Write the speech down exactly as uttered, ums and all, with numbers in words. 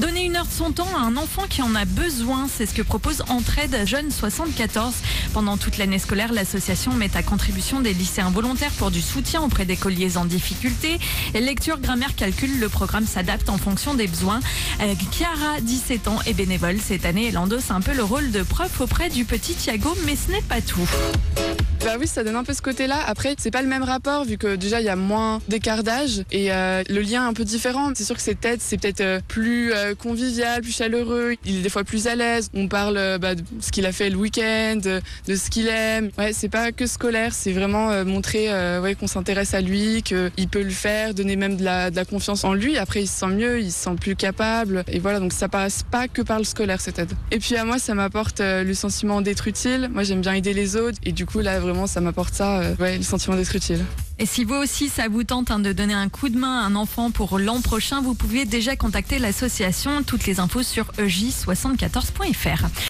Donner une heure de son temps à un enfant qui en a besoin, c'est ce que propose Entraide Jeunes soixante-quatorze. Pendant toute l'année scolaire, l'association met à contribution des lycéens volontaires pour du soutien auprès d'écoliers en difficulté. Lecture, grammaire, calcul, le programme s'adapte en fonction des besoins. Euh, Chiara, dix-sept ans, est bénévole cette année. Elle endosse un peu le rôle de prof auprès du petit Thiago, mais ce n'est pas tout. Bah oui, ça donne un peu ce côté-là. Après, c'est pas le même rapport vu que déjà il y a moins d'écart d'âge et euh, le lien est un peu différent. C'est sûr que c'est peut-être c'est peut-être euh, plus euh, convivial, plus chaleureux. Il est des fois plus à l'aise. On parle euh, bah, de ce qu'il a fait le week-end, de, de ce qu'il aime. Ouais, c'est pas que scolaire, c'est vraiment euh, montrer euh, ouais, qu'on s'intéresse à lui, qu'il peut le faire, donner même de la, de la confiance en lui. Après, il se sent mieux, il se sent plus capable. Et voilà, donc ça passe pas que par le scolaire cette aide. Et puis à moi, ça m'apporte euh, le sentiment d'être utile. Moi, j'aime bien aider les autres et du coup là, vraiment, ça m'apporte ça, euh, ouais, le sentiment d'être utile. Et si vous aussi, ça vous tente hein, de donner un coup de main à un enfant pour l'an prochain, vous pouvez déjà contacter l'association. Toutes les infos sur e j soixante-quatorze point f r.